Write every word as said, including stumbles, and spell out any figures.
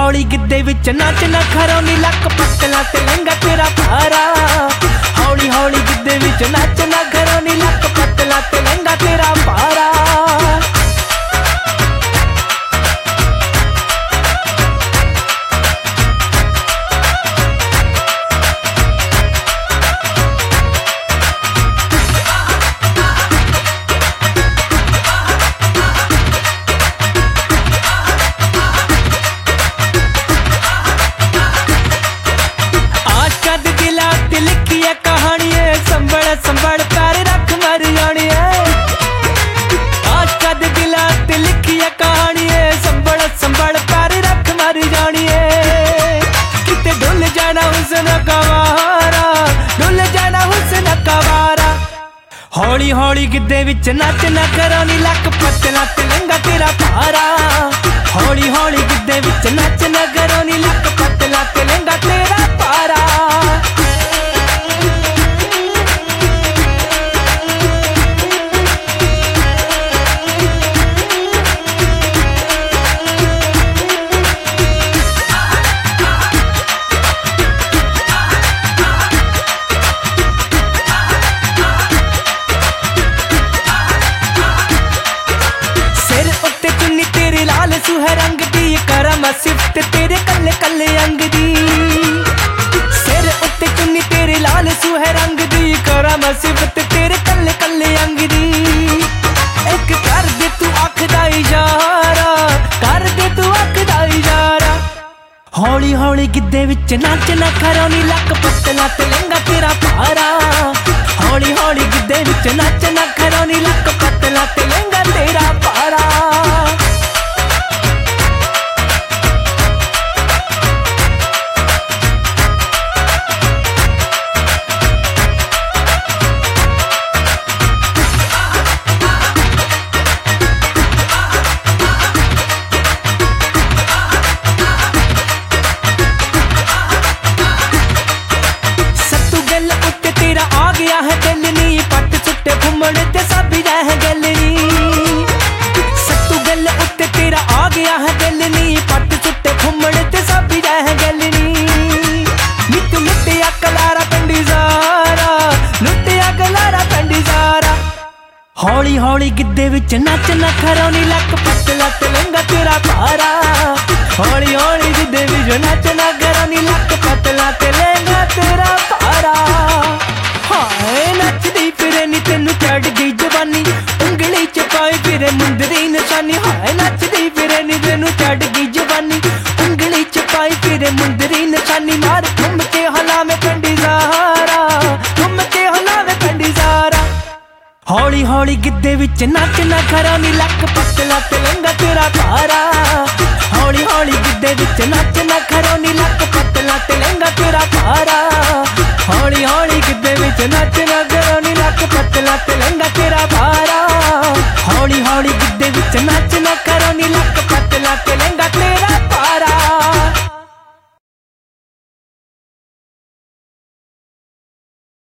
हौली गिद्धे विच नच नखरों नी लक पतला ते लहंगा तेरा भारा। हौली हौली गिद्धे विच नच नखरों नी लक पतला ते लहंगा तेरा भारा। संभल कर रख मर जानी है आशका दे दिला ते लिखी है कहानी है। संभल संभल कर रख मर जानी है। किते डुल जाना हुस्न कवारा, डुल जाना हुस्न कवारा। हौली हौली गिद्धे विच नच नखरों नी लक पतला ते लहंगा तेरा भारा। हौली हौली गिद्धे विच नच नखरों नी लक पतला ते लहंगा तेरा भारा। सुह रंग दी करम सिफत तेरे कल्ले कल्ले अंग दी। सिर उत्ते चुन्नी तेरे लाल सुह रंग दी करम सिफत तेरे कल्ले कल्ले अंग दी। एक कर दे तू अख दा इशारा, कर दे तू अख दा इशारा। हौली हौली गिद्धे विच नच नखरों नी लक पतला ते लहंगा तेरा भारा। हौली हौली गिद्धे विच नच नखरों नी लक पतला ते लहंगा तेरा भारा। हौली हौली गिद्धे विच नच नखरों नी लक पतला ते लहंगा तेरा भारा। हौली हौली गिद्धे विच नच नखरों नी लक पतला ते लहंगा तेरा भारा। हाय नचदी फिरे नी तेनू चढ़ गई जवानी, उंगली च पाई फिरे मुंदरी निशानी। हाय नचदी फिरे नी तेनू चढ़ गई जवानी, उंगली च पाई फिरे मुंदरी निशानी। मार घूम के हलावे कंडी ज़ारा, घूम के हलावे कंडी ज़ारा। हौली हौली गिद्धे विच नच नखरों नी लक पतला ते लहंगा तेरा भारा। हौली हौली गिद्धे विच नच नखरों नी लक पतला ते लहंगा तेरा भारा। हौली हौली गिद्धे विच नच नखरों नी लक पतला ते लहंगा तेरा भारा। हौली हौली गिद्धे विच नच नखरों नी लक